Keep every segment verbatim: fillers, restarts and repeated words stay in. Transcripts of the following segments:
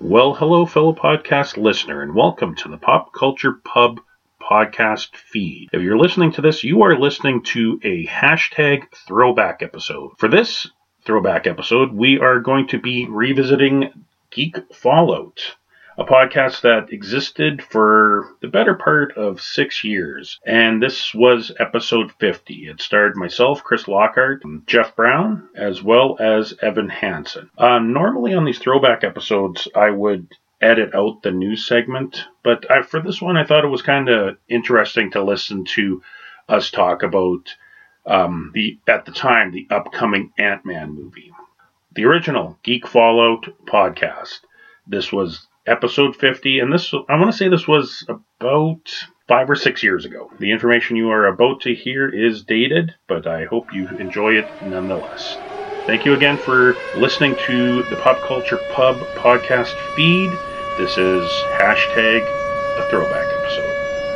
Well, hello, fellow podcast listener, and welcome to the Pop Culture Pub podcast feed. If you're listening to this, you are listening to a hashtag throwback episode. For this throwback episode, we are going to be revisiting Geek Fallout, a podcast that existed for the better part of six years. And this was episode fifty. It starred myself, Chris Lockhart, Jeff Brown, as well as Evan Hansen. Uh, normally on these throwback episodes, I would edit out the news segment, but I, for this one, I thought it was kind of interesting to listen to us talk about um, the, at the time, the upcoming Ant-Man movie. The original Geek Fallout podcast. This was episode fifty, and this, I want to say this was about five or six years ago. The information you are about to hear is dated, but I hope you enjoy it nonetheless. Thank you again for listening to the Pop Culture Pub podcast feed. This is hashtag a throwback episode.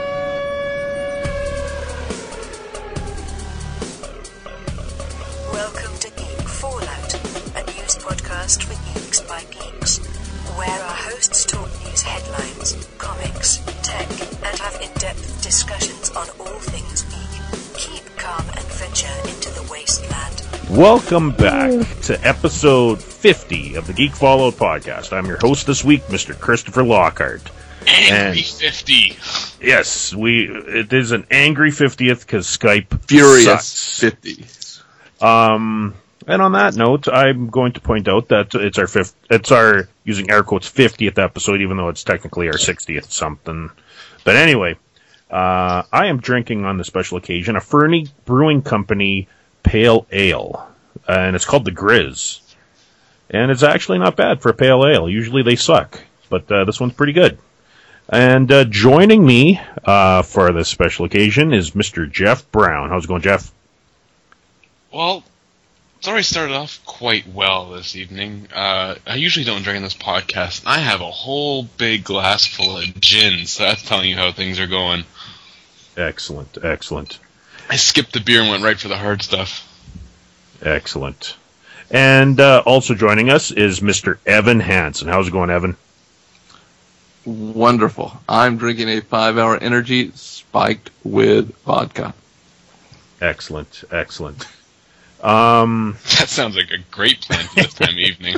Welcome to Geek Fallout, a news podcast for geeks by geeks, where our hosts talk news headlines, comics, tech, and have in-depth discussions on all things geek. Keep calm and venture into the wasteland. Welcome back to episode fifty of the Geek Fallout podcast. I'm your host this week, Mister Christopher Lockhart. Angry and, fifty. Yes, we. It is an angry fiftieth because Skype Furious sucks. fifty. Um, and on that note, I'm going to point out that it's our fifth. It's our using air quotes fiftieth episode, even though it's technically our sixtieth something. But anyway, uh, I am drinking on the special occasion a Fernie Brewing Company Pale Ale, and it's called the Grizz. And it's actually not bad for a pale ale. Usually they suck, but uh, this one's pretty good. And uh, joining me uh, for this special occasion is Mister Jeff Brown. How's it going, Jeff? Well, it's already started off quite well this evening. Uh, I usually don't drink in this podcast. I have a whole big glass full of gin, so that's telling you how things are going. Excellent, excellent. I skipped the beer and went right for the hard stuff. Excellent. And uh, also joining us is Mister Evan Hansen. How's it going, Evan? Wonderful. I'm drinking a five-hour energy spiked with vodka. Excellent, excellent. Um, That sounds like a great plan for this time of evening.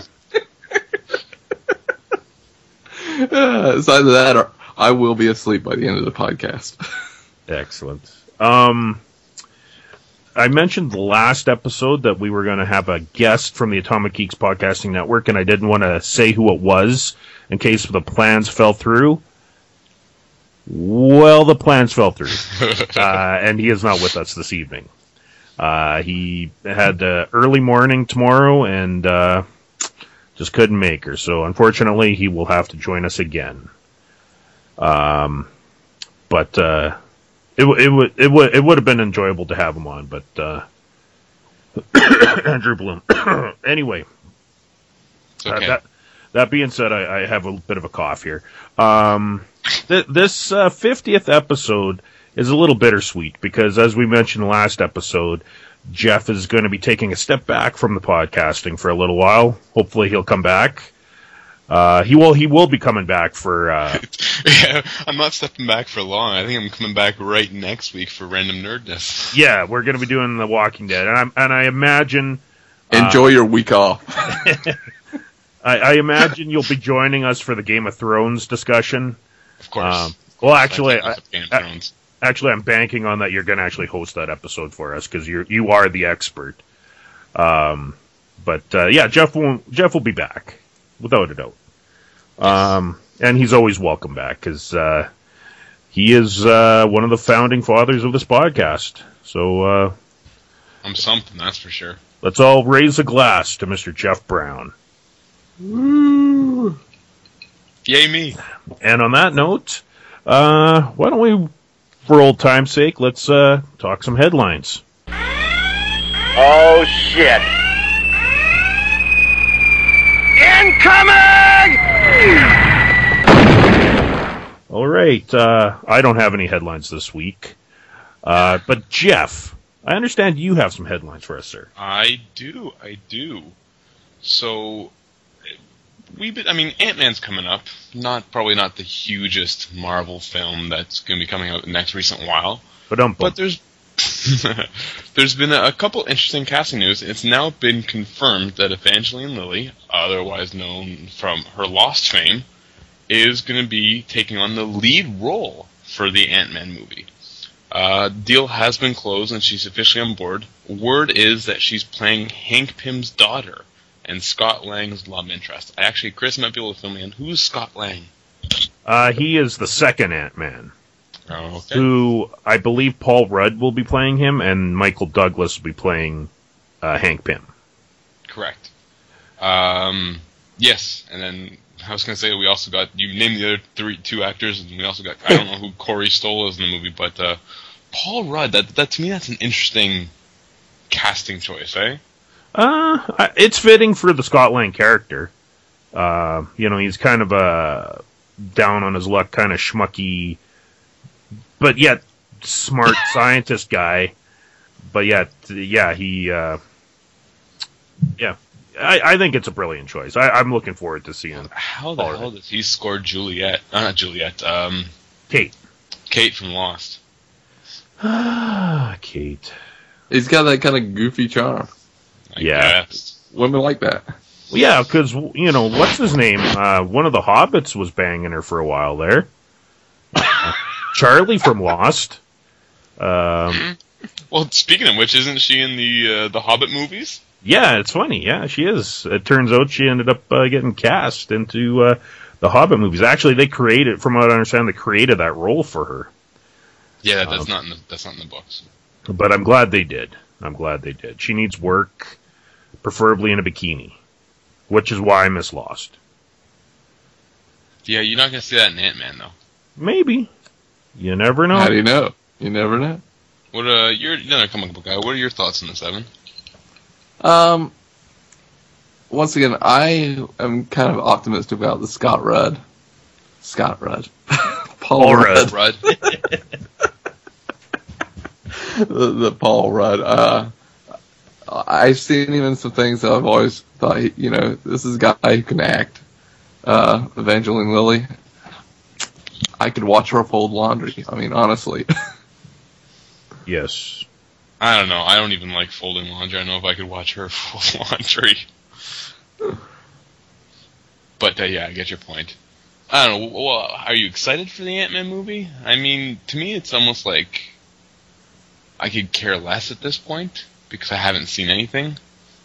Uh, it's either that or I will be asleep by the end of the podcast. Excellent. Um, I mentioned the last episode that we were going to have a guest from the Atomic Geeks Podcasting Network, and I didn't want to say who it was in case the plans fell through. Well, the plans fell through, uh, and he is not with us this evening. Uh, he had uh, early morning tomorrow and uh, just couldn't make her, so unfortunately he will have to join us again. Um, but uh, it it would it would it would have been enjoyable to have him on, but uh, Andrew Bloom. Anyway, It's okay. uh, that that being said, I, I have a bit of a cough here. Um, th- this uh, fiftieth episode is a little bittersweet because, as we mentioned last episode, Jeff is going to be taking a step back from the podcasting for a little while. Hopefully, he'll come back. Uh, he will. He will be coming back for. Uh, Yeah, I'm not stepping back for long. I think I'm coming back right next week for Random Nerdness. yeah, we're going to be doing The Walking Dead, and, I'm, and I imagine. Enjoy uh, your week off. I, I imagine you'll be joining us for the Game of Thrones discussion. Of course. Um, well, actually, I, Game of I, Thrones. actually, I'm banking on that you're going to actually host that episode for us because you you are the expert. Um, but uh, yeah, Jeff will Jeff will be back without a doubt. Um, and he's always welcome back because uh, he is uh, one of the founding fathers of this podcast. So uh, I'm something, that's for sure. let's all raise a glass to Mister Jeff Brown. Woo. Yay me. And on that note, uh, why don't we, for old time's sake, let's uh, talk some headlines. Oh shit! Incoming! All right, uh, I don't have any headlines this week. Uh, but Jeff, I understand you have some headlines for us, sir. I do, I do. So, we, I mean, Ant-Man's coming up. Not probably not the hugest Marvel film that's going to be coming out in the next recent while. But um, but there's there's been a, a couple interesting casting news. It's now been confirmed that Evangeline Lilly, otherwise known from her Lost fame, is going to be taking on the lead role for the Ant-Man movie. Uh, deal has been closed and she's officially on board. Word is that she's playing Hank Pym's daughter and Scott Lang's love interest. Actually, Chris might be able to fill me in. Who's Scott Lang? Uh, he is the second Ant-Man, Oh, okay. who I believe Paul Rudd will be playing him, and Michael Douglas will be playing uh, Hank Pym. Correct. Um, yes, and then I was going to say we also got, you named the other three, two actors, and we also got, I don't know who Corey Stoll is in the movie, but uh, Paul Rudd, that, that to me that's an interesting casting choice, eh? Uh, it's fitting for the Scott Lang character. Uh, you know, he's kind of a down on his luck, kind of schmucky, but yet smart scientist guy. But yet, yeah, he, uh, yeah, I, I think it's a brilliant choice. I, I'm looking forward to seeing. How the Paul hell Rudd. does he score Juliet? Uh, not Juliet. Um, Kate. Kate from Lost. Ah, Kate. He's got that kind of goofy charm. I Yeah. guess. Women like that. Well, yeah, because, you know, what's his name? Uh, one of the Hobbits was banging her for a while there. Uh, Charlie from Lost. Um, Well, speaking of which, isn't she in the uh, the Hobbit movies? yeah, it's funny. Yeah, she is. It turns out she ended up uh, getting cast into uh, the Hobbit movies. Actually, they created, from what I understand, they created that role for her. Yeah, that's Um, not in the, that's not in the books. But I'm glad they did. I'm glad they did. She needs work, preferably in a bikini, which is why I miss Lost. Yeah, you're not gonna see that in Ant-Man though. Maybe. You never know. How do you know? You never know. What uh, you're another comic book guy. What are your thoughts on this, Evan? Um, once again, I am kind of optimistic about the Scott Rudd. Scott Rudd. Paul, Paul Rudd. Rudd. the, the Paul Rudd. Uh, I've seen him in some things that I've always thought, he, you know, this is a guy who can act. Uh, Evangeline Lilly. I could watch her fold laundry. I mean, honestly. Yes. I don't know. I don't even like folding laundry. I don't know if I could watch her fold laundry. But uh, yeah, I get your point. I don't know. Well, are you excited for the Ant-Man movie? I mean, to me, it's almost like I could care less at this point because I haven't seen anything.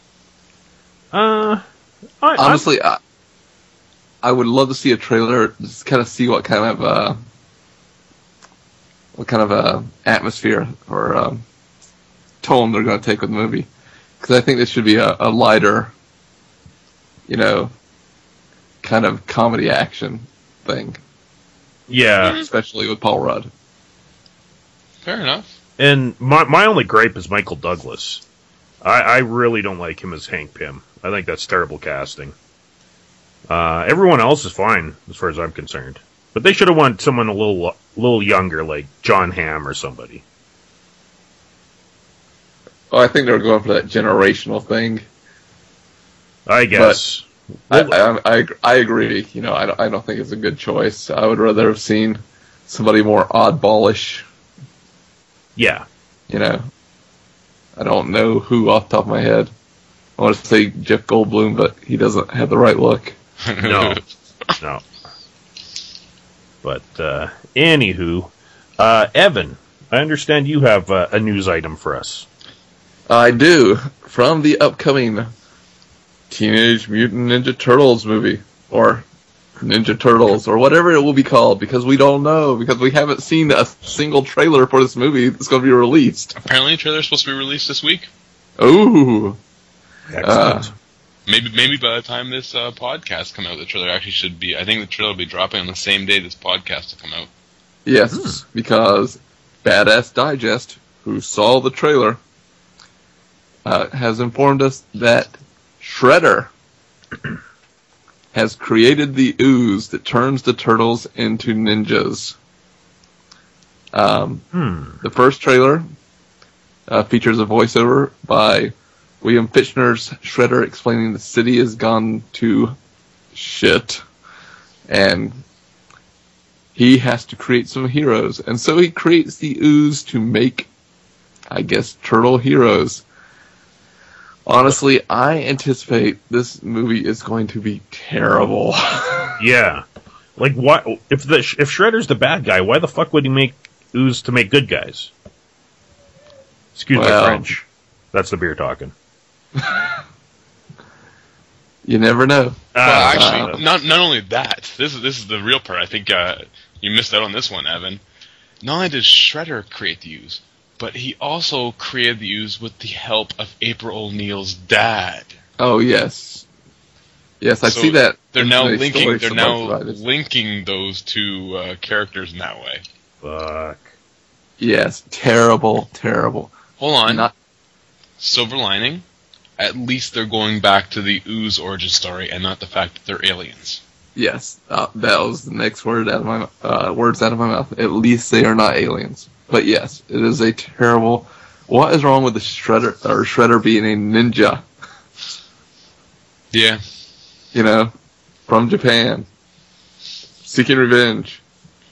Uh, I, Honestly, I, I would love to see a trailer, just kind of see what kind of uh, what kind of uh, atmosphere or um, tone they're going to take with the movie, because I think this should be a, a lighter, you know, kind of comedy action thing, yeah. especially with Paul Rudd. Fair enough. And my my only gripe is Michael Douglas. I, I really don't like him as Hank Pym. I think that's terrible casting. Uh, everyone else is fine, as far as I'm concerned. But they should have wanted someone a little little younger, like John Hamm or somebody. Oh, I think they're going for that generational thing. I guess. I, I, I, I agree. You know, I don't, I don't think it's a good choice. I would rather have seen somebody more oddballish. Yeah. You know, I don't know who off the top of my head. I want to say Jeff Goldblum, but he doesn't have the right look. No. No. But, uh, anywho, uh, Evan, I understand you have uh, a news item for us. I do. From the upcoming Teenage Mutant Ninja Turtles movie. Or Ninja Turtles, or whatever it will be called, because we don't know, because we haven't seen a single trailer for this movie that's going to be released. Apparently, the trailer's supposed to be released this week. Ooh. Excellent. Uh, Maybe maybe by the time this uh, podcast come out, the trailer actually should be. I think the trailer will be dropping on the same day this podcast will come out. Yes, Hmm. because Badass Digest, who saw the trailer, uh, has informed us that Shredder has created the ooze that turns the turtles into ninjas. Um, Hmm. The first trailer uh, features a voiceover by William Fichtner's Shredder explaining the city has gone to shit. And he has to create some heroes. And so he creates the ooze to make, I guess, turtle heroes. Honestly, I anticipate this movie is going to be terrible. Yeah. Like, why, if the if Shredder's the bad guy, why the fuck would he make ooze to make good guys? Excuse Well, my French. That's the beer talking. You never know. Well, Ah, actually, not not only that. This is this is the real part. I think uh, you missed out on this one, Evan. Not only did Shredder create the ooze, but he also created the ooze with the help of April O'Neil's dad. Oh, yes. Yes, I So see that. They're now They linking. story They're so now much about it. linking those two uh, characters in that way. fuck. Yes, terrible, terrible. Hold on. Not Silver lining. At least they're going back to the ooze origin story and not the fact that they're aliens. yes. Uh, that was the next word out of my uh, words out of my mouth. At least they are not aliens. But yes, it is a terrible. What is wrong with the Shredder or Shredder being a ninja? Yeah. You know, from Japan, seeking revenge.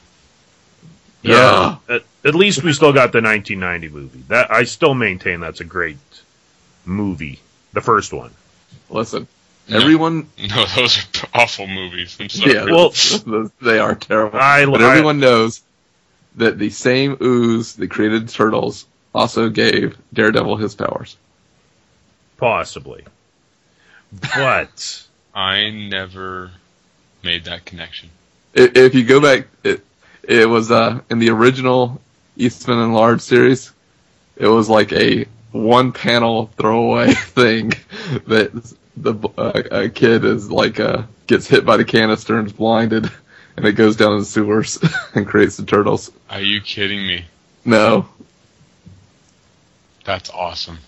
Yeah. At, at least we still got the nineteen ninety movie. That I still maintain that's a great movie. The first one. Listen, No. everyone. No, those are awful movies. I'm sorry. Yeah, Well- well, they are terrible. I- but I- everyone knows that the same ooze that created Turtles also gave Daredevil his powers. Possibly. But I never made that connection. I- If you go back, it, it was uh, in the original Eastman and Lard series. It was like a one-panel throwaway thing that the uh, a kid is like uh, gets hit by the canister and is blinded, and it goes down in the sewers and creates the turtles. Are you kidding me? No, That's awesome.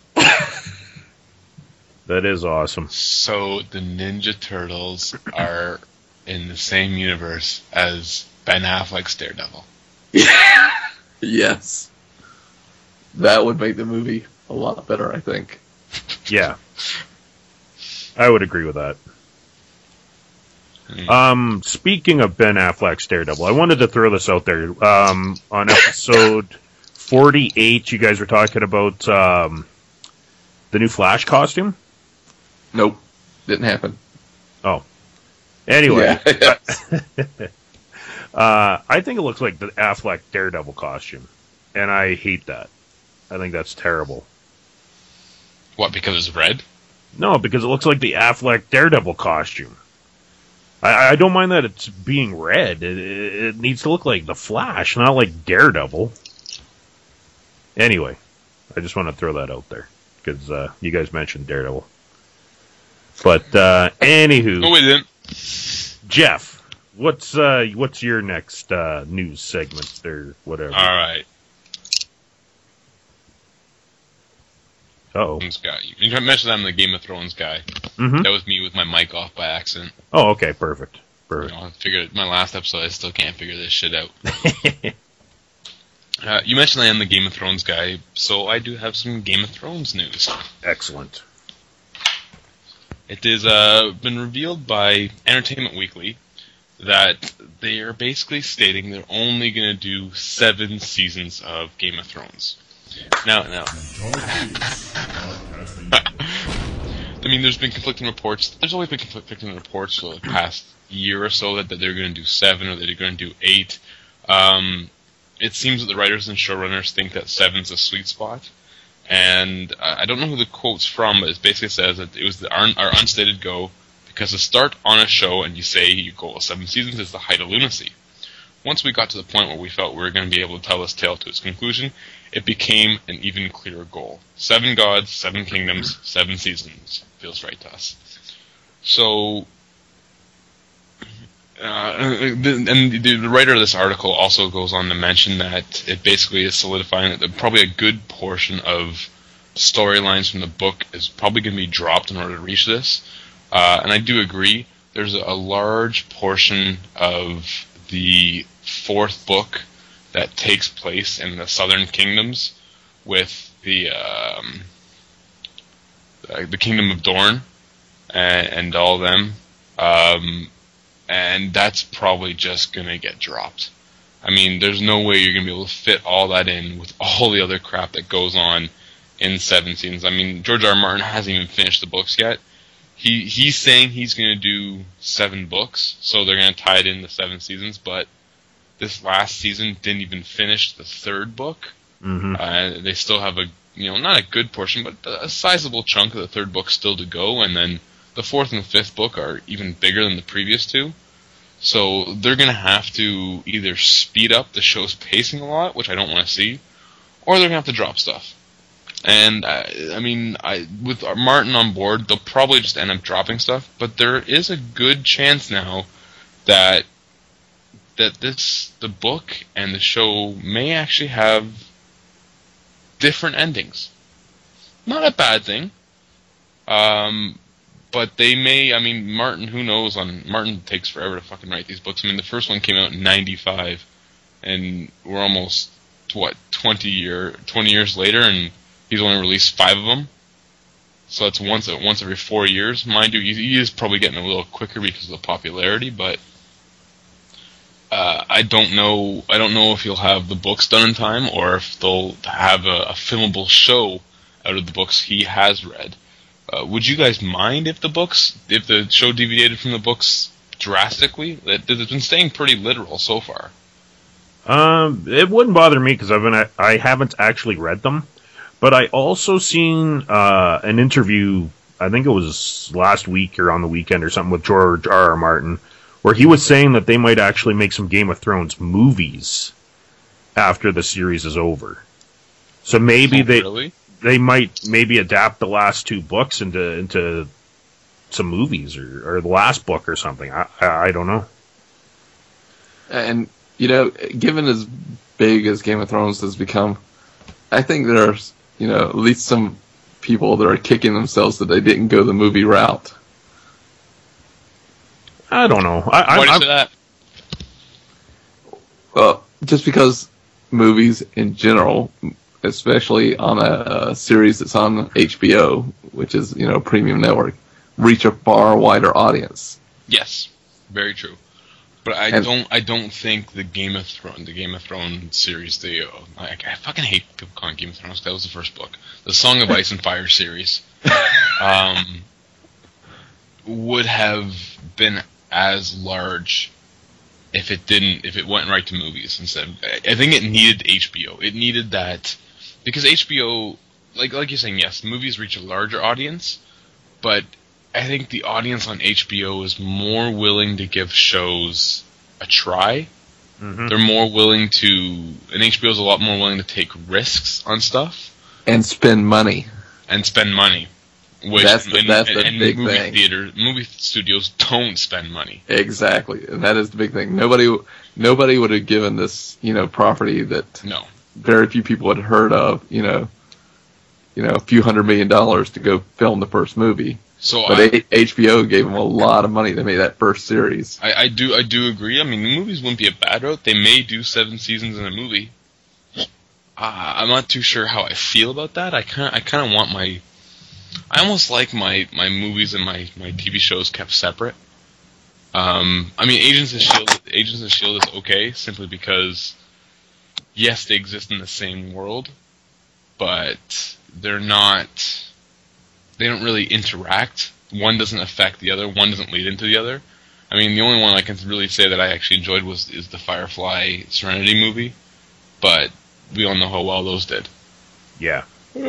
that is awesome. So the Ninja Turtles are in the same universe as Ben Affleck's Daredevil. yes, that would make the movie a lot better, I think. Yeah. I would agree with that. Hmm. Um, speaking of Ben Affleck's Daredevil, I wanted to throw this out there. Um, on episode forty-eight, you guys were talking about um, the new Flash costume. Nope, didn't happen. Oh, anyway, Yeah. uh, I think it looks like the Affleck Daredevil costume, and I hate that. I think that's terrible. What, because it's red? No, because it looks like the Affleck Daredevil costume. I, I don't mind that it's being red. It, it, it needs to look like the Flash, not like Daredevil. Anyway, I just want to throw that out there because uh, you guys mentioned Daredevil. But uh, anywho, No, we didn't. Jeff, what's uh, what's your next uh, news segment or whatever? All right. Uh-oh. Thrones guy. You mentioned I'm the Game of Thrones guy. Mm-hmm. That was me with my mic off by accident. Oh, okay, perfect, You perfect. know, I figured my last episode, I still can't figure this shit out. uh, you mentioned I am the Game of Thrones guy, so I do have some Game of Thrones news. Excellent. It has uh, been revealed by Entertainment Weekly that they are basically stating they're only going to do seven seasons of Game of Thrones. Now, now. I mean, there's been conflicting reports. There's always been conflicting reports for the past year or so that, that they're going to do seven or that they're going to do eight. Um, it seems that the writers and showrunners think that seven's a sweet spot. And uh, I don't know who the quote's from, but it basically says that it was the, our, our unstated goal because to start on a show and you say your goal is seven seasons is the height of lunacy. Once we got to the point where we felt we were going to be able to tell this tale to its conclusion, it became an even clearer goal. Seven gods, seven kingdoms, seven seasons. Feels right to us. So, uh, and the, the writer of this article also goes on to mention that it basically is solidifying that probably a good portion of storylines from the book is probably going to be dropped in order to reach this. Uh, and I do agree. There's a, a large portion of the fourth book that takes place in the Southern Kingdoms with the um, uh, the Kingdom of Dorne and, and all of them. Um, and that's probably just going to get dropped. I mean, there's no way you're going to be able to fit all that in with all the other crap that goes on in seven seasons. I mean, George R. R. Martin hasn't even finished the books yet. He He's saying he's going to do seven books, so they're going to tie it in the seven seasons, but this last season didn't even finish the third book. Mm-hmm. Uh, they still have a, you know, not a good portion, but a sizable chunk of the third book still to go, and then the fourth and the fifth book are even bigger than the previous two. So they're going to have to either speed up the show's pacing a lot, which I don't want to see, or they're going to have to drop stuff. And, uh, I mean, I, with Martin on board, they'll probably just end up dropping stuff, but there is a good chance now that that this the book and the show may actually have different endings. Not a bad thing. Um, but they may, I mean, Martin, who knows, on Martin takes forever to fucking write these books. I mean, the first one came out in ninety-five, and we're almost, what, twenty, year, twenty years later, and he's only released five of them. So that's once once every four years. Mind you, he is probably getting a little quicker because of the popularity, but uh, I don't know. I don't know if he'll have the books done in time, or if they'll have a, a filmable show out of the books he has read. Uh, would you guys mind if the books, if the show deviated from the books drastically? It, it's been staying pretty literal so far. Um, it wouldn't bother me because I've been I haven't actually read them, but I also seen uh, an interview. I think it was last week or on the weekend or something with George R. R. Martin, where he was saying that they might actually make some Game of Thrones movies after the series is over. So maybe Oh, they really? they might maybe adapt the last two books into into some movies or, or the last book or something. I, I I don't know. And, you know, given as big as Game of Thrones has become, I think there's, you know, at least some people that are kicking themselves that they didn't go the movie route. I don't know. I, Why do you I, say that? Well, just because movies in general, especially on a, a series that's on H B O, which is, you know, a premium network, reach a far wider audience. Yes, very true. But I And- don't. I don't think the Game of Thrones, the Game of Thrones series, the uh, I, I fucking hate people calling Game of Thrones. That was the first book, the Song of Ice and Fire series, um, would have been as large if it didn't. If it went right to movies instead. I, I think it needed H B O. It needed that because H B O, like like you're saying, yes, movies reach a larger audience, but I think the audience on H B O is more willing to give shows a try. mm-hmm. They're more willing to, and H B O is a lot more willing to take risks on stuff And spend money. and spend money. Which, That's the- and, that's the and big movie thing. theater, movie studios don't spend money. Exactly. And that is the big thing. Nobody nobody would have given this, you know, property that No. very few people had heard of, you know, you know, a few hundred million dollars to go film the first movie. So But I, A- H B O gave them a lot of money to make that first series. I, I do I do agree. I mean, the movies wouldn't be a bad route. They may do seven seasons in a movie. Uh, I'm not too sure how I feel about that. I kind I kind of want my, I almost like my, my movies and my, my T V shows kept separate. Um, I mean, Agents of Shield Agents of Shield is okay simply because, yes, they exist in the same world, but they're not. They don't really interact. One doesn't affect the other. One doesn't lead into the other. I mean, the only one I can really say that I actually enjoyed was is the Firefly Serenity movie, but we all know how well those did. Yeah.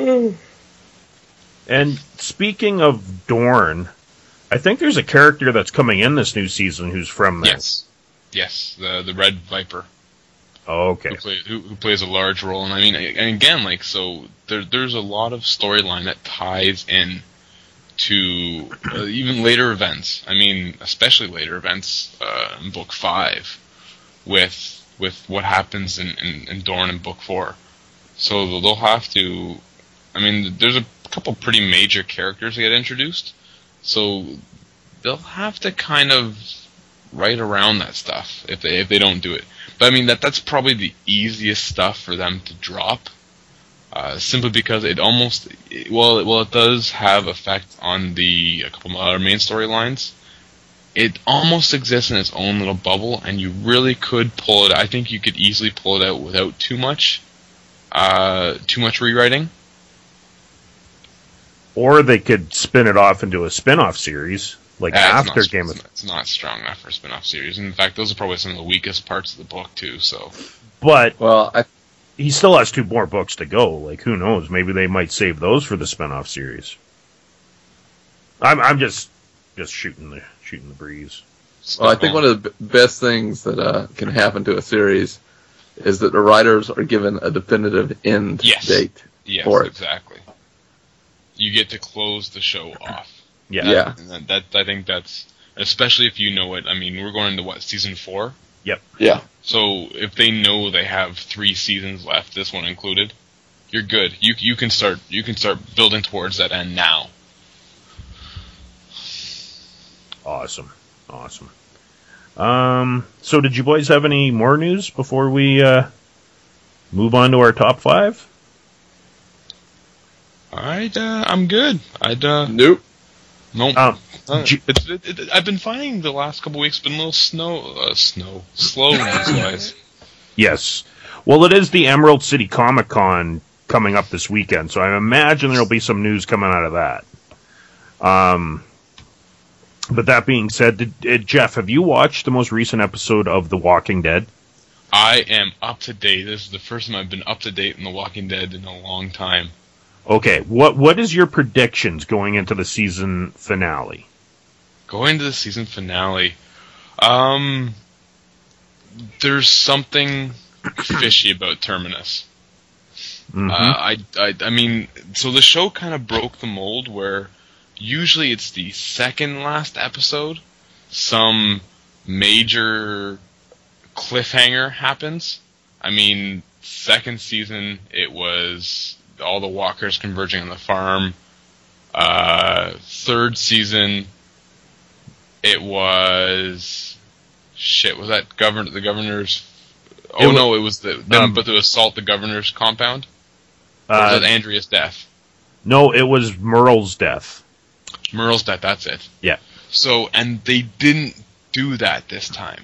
And speaking of Dorne, I think there's a character that's coming in this new season who's from there. Yes, yes, the the Red Viper. Oh, okay. Who, play, who, who plays a large role, and I mean, and again, like, so there, there's a lot of storyline that ties in to uh, even later events. I mean, especially later events uh, in book five, with with what happens in, in, in Dorne in book four. So they'll have to. I mean, there's a couple pretty major characters that get introduced, so they'll have to kind of write around that stuff if they if they don't do it. But I mean that that's probably the easiest stuff for them to drop, uh, simply because it almost well it, well it does have effect on the a couple of other main storylines. it almost exists in its own little bubble, and you really could pull it. I think you could easily pull it out without too much, uh, too much rewriting. Or they could spin it off into a spin-off series, like Uh, it's after not, Game of It's not strong enough for a spin-off series. In fact, those are probably some of the weakest parts of the book, too, so... But Well, I he still has two more books to go. Like, who knows? Maybe they might save those for the spin-off series. I'm I'm just just shooting the shooting the breeze. well, I think one of the b- best things that uh, can happen to a series is that the writers are given a definitive end Yes. date Yes, for it. exactly. You get to close the show off. Yeah. Yeah. And that, that I think that's... Especially if you know it. I mean, we're going into, what, season four? Yep. Yeah. So if they know they have three seasons left, this one included, you're good. You you can start you can start building towards that end now. Awesome. Awesome. Um, so did you boys have any more news before we uh, move on to our top five? I'd uh, I'm good. I'd uh, Nope. nope. Um, Uh, G- it's, it, it, I've been finding the last couple weeks been a little snow, uh, snow, slow news-wise. Yes. Well, it is the Emerald City Comic Con coming up this weekend, so I imagine there'll be some news coming out of that. Um, but that being said, did, did, Jeff, have you watched the most recent episode of The Walking Dead? I am up to date. This is the first time I've been up to date in The Walking Dead in a long time. Okay, what what is your predictions going into the season finale? Going to the season finale, um, there's something fishy about Terminus. Mm-hmm. Uh, I, I, I mean, so the show kind of broke the mold where usually it's the second last episode, some major cliffhanger happens. I mean, second season, it was all the walkers converging on the farm. Uh, third season, it was... Shit, was that governor, the governor's... Oh, It was- no, it was the, them, um, but to assault the governor's compound? Or Uh, was that Andrea's death? no, it was Merle's death. Merle's death, that's it. Yeah. So, and they didn't do that this time.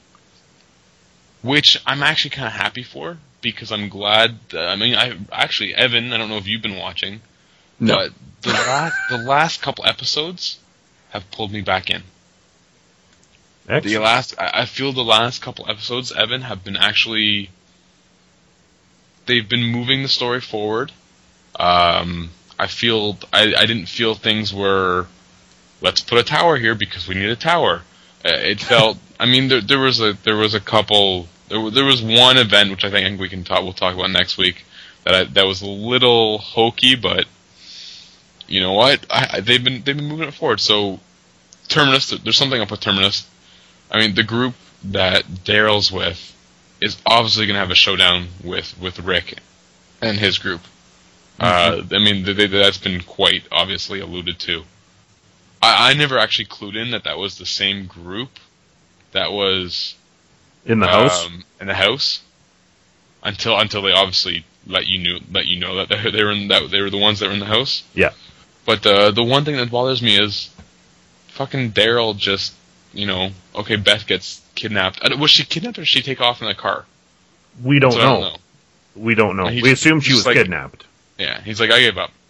Which I'm actually kind of happy for, because I'm glad, uh, I mean, I actually, Evan, I don't know if you've been watching, No. but the, la- the last couple episodes have pulled me back in. The Excellent. last, I I feel the last couple episodes, Evan, have been actually, they've been moving the story forward. Um, I feel, I, I didn't feel things were, let's put a tower here because we need a tower. Uh, it felt, I mean, there, there was a, there was a couple, there, wa- there was one event which I think we can talk, we'll talk about next week, that I, that was a little hokey, but you know what? I, I, they've been, they've been moving it forward. So, Terminus, there's something up with Terminus. I mean, the group that Daryl's with is obviously going to have a showdown with, with Rick and his group. Uh, I mean, they, they, that's been quite obviously alluded to. I, I never actually clued in that that was the same group that was In the house? um, in the house until until they obviously let you knew let you know that they, they were in that they were the ones that were in the house. Yeah. But the the one thing that bothers me is fucking Daryl just, you know, okay, Beth gets kidnapped. Uh, Was she kidnapped or did she take off in the car? We don't So I know. don't know. We don't know. He We just- assume she just was like- kidnapped. Yeah, he's like, I gave up.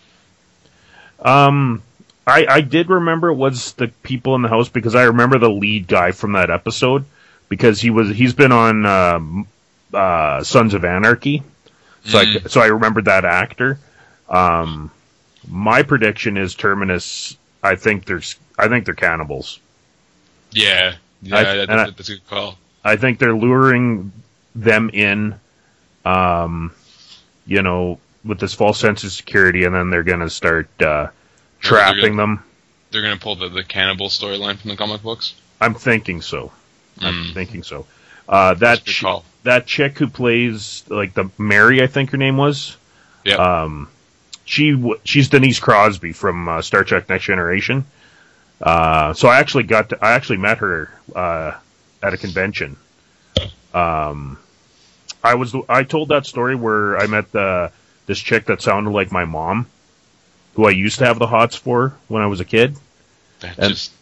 Um, I, I did remember it was the people in the house because I remember the lead guy from that episode because he was he's been on um, uh, Sons of Anarchy, so I Mm. so I remembered that actor. Um, my prediction is Terminus. I think there's I think they're cannibals. Yeah, yeah, I- that, and I- that, that's a good call. I think they're luring them in, um, you know, with this false sense of security, and then they're going to start uh, trapping them. They're gonna pull the, the cannibal storyline from the comic books. I'm thinking so. I'm Mm. thinking so. Uh, that That's a good ch- call. that chick who plays like the Mary, I think her name was. Yeah. Um, she w- she's Denise Crosby from uh, Star Trek: Next Generation. Uh, so I actually got to, I actually met her uh, at a convention. Um, I was I told that story where I met the this chick that sounded like my mom, who I used to have the hots for when I was a kid. That and- just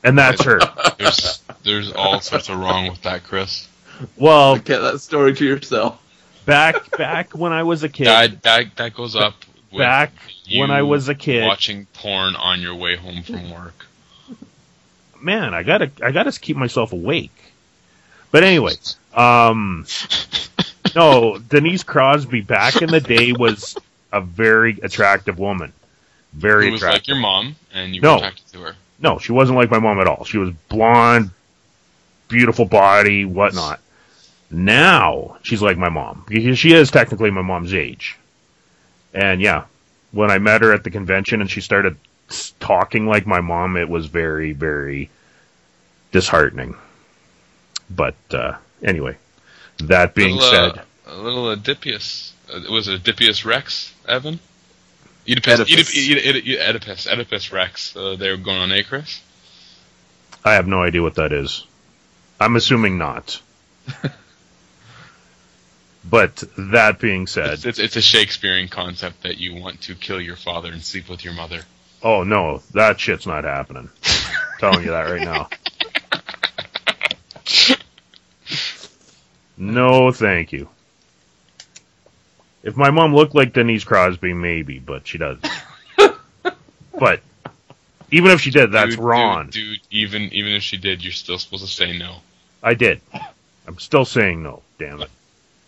And that's her. There's there's all sorts of wrong with that, Chris. Well, Get that story to yourself. back back when I was a kid. That that that goes up with Back you when I was a kid. watching porn on your way home from work. Man, I gotta I gotta keep myself awake. But anyway, um, no, Denise Crosby back in the day was a very attractive woman. Very Who was attractive. like your mom, and you No. were attracted to her. No, she wasn't like my mom at all. She was blonde, beautiful body, whatnot. Now she's like my mom. Because she is technically my mom's age. And yeah, when I met her at the convention and she started talking like my mom, it was very, very disheartening. But uh, anyway, that being little, said, uh, a little Oedipus. Uh, was it Oedipus Rex, Evan? Oedipus, Oedipus. Oedipus, Oedipus, Oedipus, Oedipus Rex. Uh, they were going on Acris. I have no idea what that is. I'm assuming not. But that being said, It's, it's, it's a Shakespearean concept that you want to kill your father and sleep with your mother. oh no, that shit's not happening. I'm telling you that right now. No, thank you. If my mom looked like Denise Crosby, maybe, but she doesn't. But even if she did, that's dude, wrong. Dude, dude, even even if she did, you're still supposed to say no. I did. I'm still saying no. Damn it.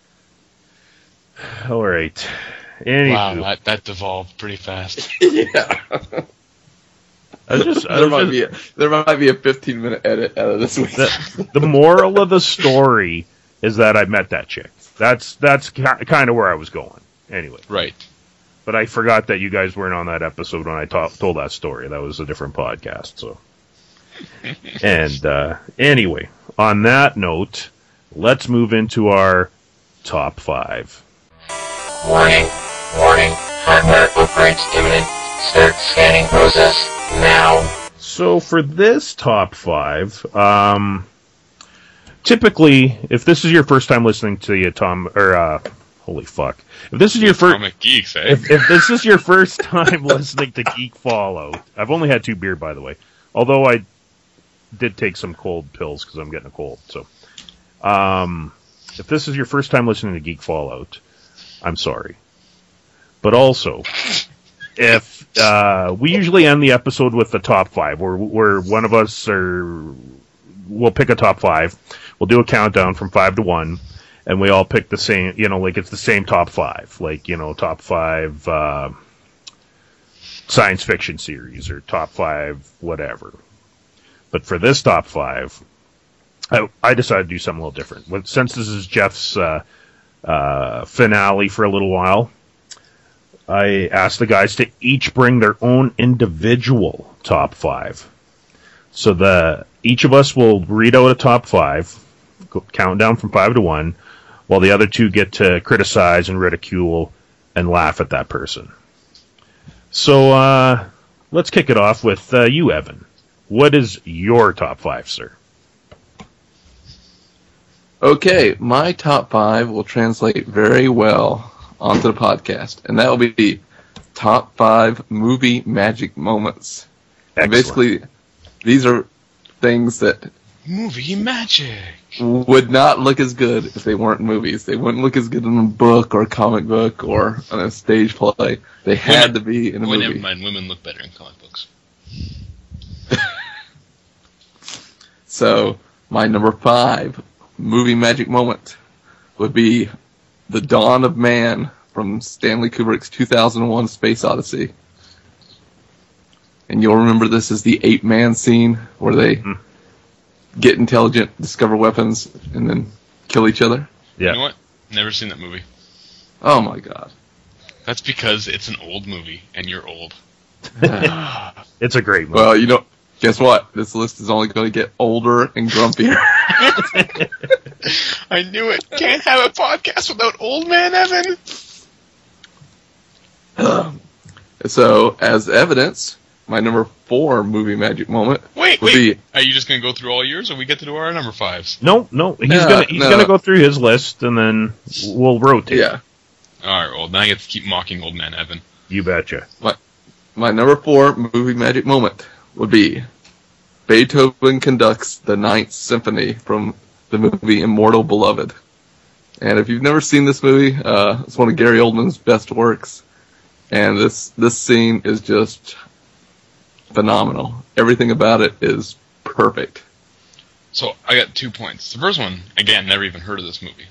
All right. Anywho, Wow, that, that devolved pretty fast. Yeah. I just, I there was might just- be a, there might be a fifteen minute edit out of this week. the, the moral of the story is that I met that chick. That's that's ki- kind of where I was going. Anyway, Right. but I forgot that you guys weren't on that episode when I ta- told that story. That was a different podcast. So, and uh, anyway, on that note, let's move into our top five. Warning, warning, hardware upgrades imminent. Start scanning process now. So for this top five, um, typically, if this is your first time listening to the Tom, or uh, holy fuck, if this is your first, Comic Geeks, eh? if, if this is your first time listening to Geek Fallout, I've only had two beer, by the way. Although I did take some cold pills because I'm getting a cold. So, um, if this is your first time listening to Geek Fallout, I'm sorry. But also, if uh, we usually end the episode with the top five, where where one of us or we'll pick a top five, we'll do a countdown from five to one. And we all pick the same, you know, like it's the same top five, like, you know, top five uh, science fiction series or top five whatever. But for this top five, I, I decided to do something a little different. Well, since this is Jeff's uh, uh, finale for a little while, I asked the guys to each bring their own individual top five. So the each of us will read out a top five, go, count down from five to one, while the other two get to criticize and ridicule and laugh at that person. So uh, let's kick it off with uh, you, Evan. What is your top five, sir? Okay, my top five will translate very well onto the podcast, and that will be top five movie magic moments. And basically, these are things that Movie magic. would not look as good if they weren't movies. They wouldn't look as good in a book or a comic book or on a stage play. They had Women- to be in a Oh, movie. never mind. Women look better in comic books. So, my number five movie magic moment would be the dawn of man from Stanley Kubrick's two thousand one Space Odyssey. And you'll remember this as the ape man scene where they Mhm. get intelligent, discover weapons, and then kill each other. Yeah. You know what? Never seen that movie. Oh my god. That's because it's an old movie, and you're old. It's a great movie. Well, you know, guess what? This list is only going to get older and grumpier. I knew it. Can't have a podcast without old man Evan. So, as evidence, my number four movie magic moment Wait, would wait. be Are you just going to go through all yours, or we get to do our number fives? no, no, he's No, gonna he's no. gonna go through his list and then we'll rotate. yeah. All right, old. Now I get to keep mocking old man Evan. You betcha. My number four movie magic moment would be Beethoven conducts the Ninth Symphony from the movie Immortal Beloved. And if you've never seen this movie, uh, it's one of Gary Oldman's best works. And this this scene is just phenomenal. Everything about it is perfect. So I got two points. The first one, again, never even heard of this movie.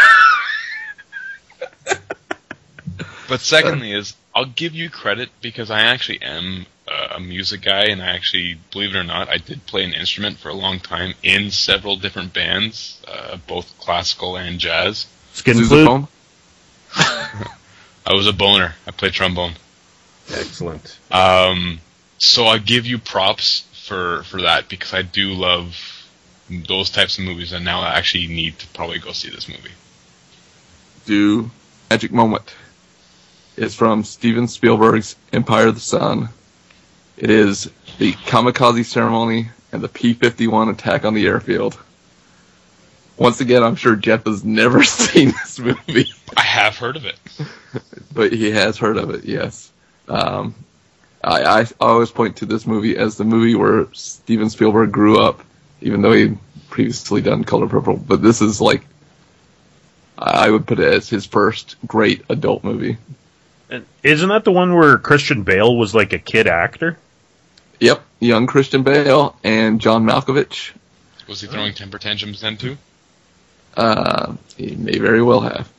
But secondly is, I'll give you credit because I actually am uh, a music guy, and I actually, believe it or not, I did play an instrument for a long time in several different bands, uh, both classical and jazz. Skin flute. Sousaphone? I was a boner. I played trombone. Excellent. Um, so I give you props for, for that because I do love those types of movies, and now I actually need to probably go see this movie. Do Magic Moment. It's from Steven Spielberg's Empire of the Sun. It is the kamikaze ceremony and the P fifty-one attack on the airfield. Once again, I'm sure Jeff has never seen this movie. I have heard of it. But he has heard of it, yes. Um, I, I always point to this movie as the movie where Steven Spielberg grew up, even though he'd previously done Color Purple. But this is like, I would put it as his first great adult movie. And isn't that the one where Christian Bale was like a kid actor? Yep, young Christian Bale and John Malkovich. Was he throwing temper tantrums then too? Uh, he may very well have.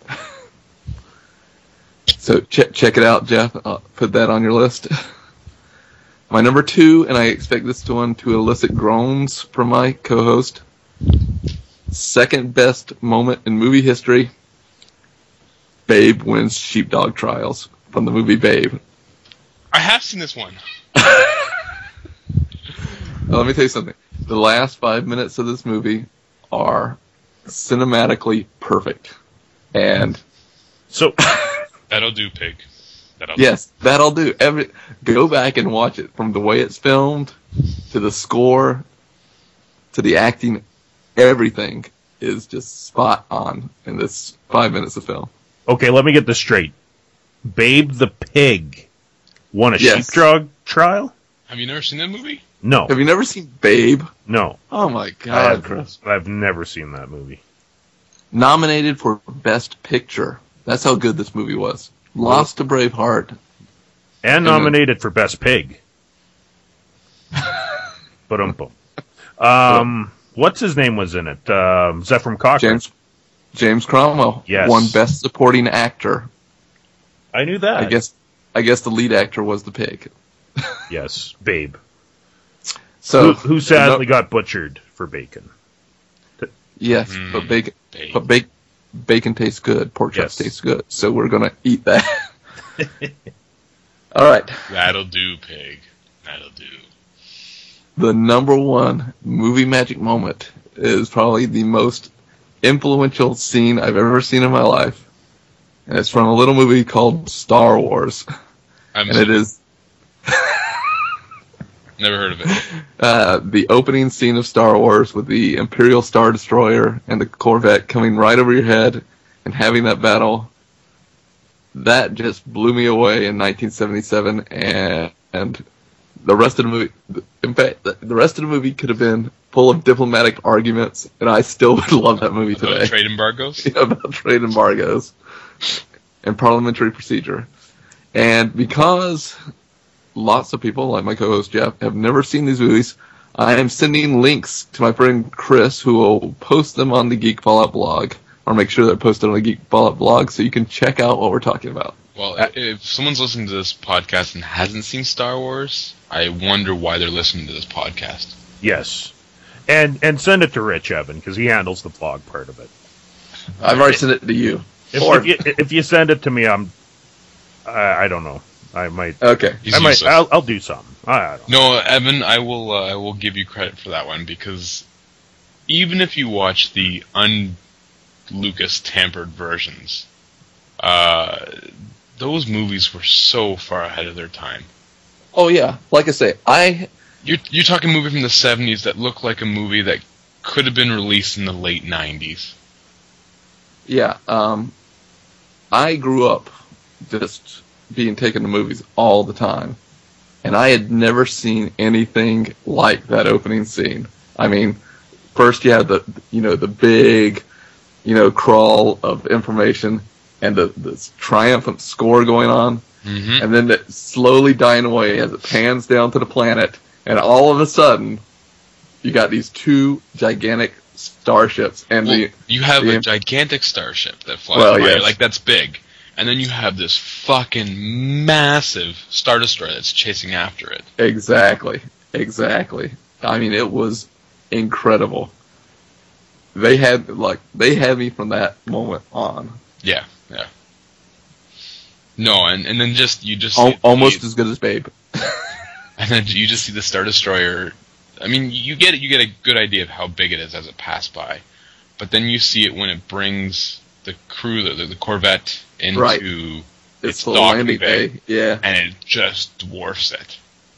So check check it out, Jeff. I'll put that on your list. My number two, and I expect this one to elicit groans from my co-host. Second best moment in movie history. Babe wins Sheepdog Trials from the movie Babe. I have seen this one. Now, let me tell you something. The last five minutes of this movie are cinematically perfect. And So, That'll do, pig. That'll do. yes, that'll do. Every go back and watch it from the way it's filmed to the score to the acting. Everything is just spot on in this five minutes of film. okay, let me get this straight. Babe the Pig won a Yes. sheepdog trial? Have you never seen that movie? No, Have you never seen Babe? no. Oh my I God, have, Chris! I've never seen that movie. Nominated for Best Picture. That's how good this movie was. Lost to Braveheart. And nominated for Best Pig. But um, um, what's his name was in it? Um, Zephram Cochrane. James James Cromwell Yes. won Best Supporting Actor. I knew that. I guess I guess the lead actor was the pig. Yes, Babe. So who, who sadly got butchered for bacon. yes, Mm, but bacon, Babe. but bacon, bacon tastes good. Pork chops Yes. taste good. So we're gonna eat that. All right, That'll do, pig. That'll do. the number one movie magic moment is probably the most influential scene I've ever seen in my life, and it's from a little movie called Star Wars, I'm and it is never heard of it. uh, the opening scene of Star Wars with the Imperial Star Destroyer and the Corvette coming right over your head and having that battle. That just blew me away in nineteen seventy-seven, and, and the rest of the movie, in fact, the the rest of the movie could have been full of diplomatic arguments, and I still would love that movie About today. trade embargoes? About trade embargoes and parliamentary procedure. And because lots of people, like my co-host Jeff, have never seen these movies, I am sending links to my friend Chris, who will post them on the Geek Fallout blog, or make sure they're posted on the Geek Fallout blog, so you can check out what we're talking about. Well, if someone's listening to this podcast and hasn't seen Star Wars, I wonder why they're listening to this podcast. Yes. And and send it to Rich Evan, because he handles the blog part of it. I've already sent it to you. If, Or- if, you, if you send it to me, I'm... I, I don't know. I might... Okay. He's I might. useless. I'll, I'll do something. I, I don't know. No, Evan, I will. Uh, I will give you credit for that one because even if you watch the un-Lucas tampered versions, uh, those movies were so far ahead of their time. Oh yeah, like I say, I You're you're talking a movie from the seventies that looked like a movie that could have been released in the late nineties. yeah, um, I grew up just being taken to movies all the time, and I had never seen anything like that opening scene. I mean, first you had the, you know, the big, you know, crawl of information and the this triumphant score going on, Mm-hmm. and then it slowly dying away as it pans down to the planet, and all of a sudden, you got these two gigantic starships, and Well, the you have the- a gigantic starship that flies Well, by, yes. like that's big, and then you have this fucking massive Star Destroyer that's chasing after it. Exactly, exactly. I mean, it was incredible. They had like they had me from that moment on. Yeah, yeah. No, and, and then just you just Al- see almost the, as good as Babe. and then you just see the Star Destroyer. I mean, you get you get a good idea of how big it is as it passed by, but then you see it when it brings the crew, the, the Corvette, into Right. its, It's the docking landing bay, bay. Yeah, and it just dwarfs it.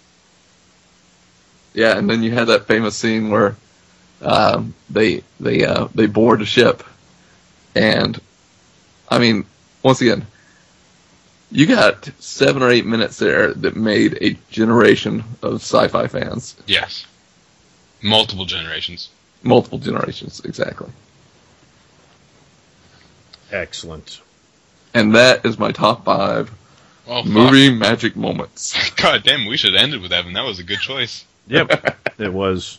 yeah. And then you had that famous scene where um, they they uh, they board the ship, and I mean, once again, you got seven or eight minutes there that made a generation of sci-fi fans. Yes, multiple generations. Multiple generations, exactly. Excellent. And that is my top five Oh, fuck. movie magic moments. God damn, we should have ended with Evan. That was a good choice. Yep, it was.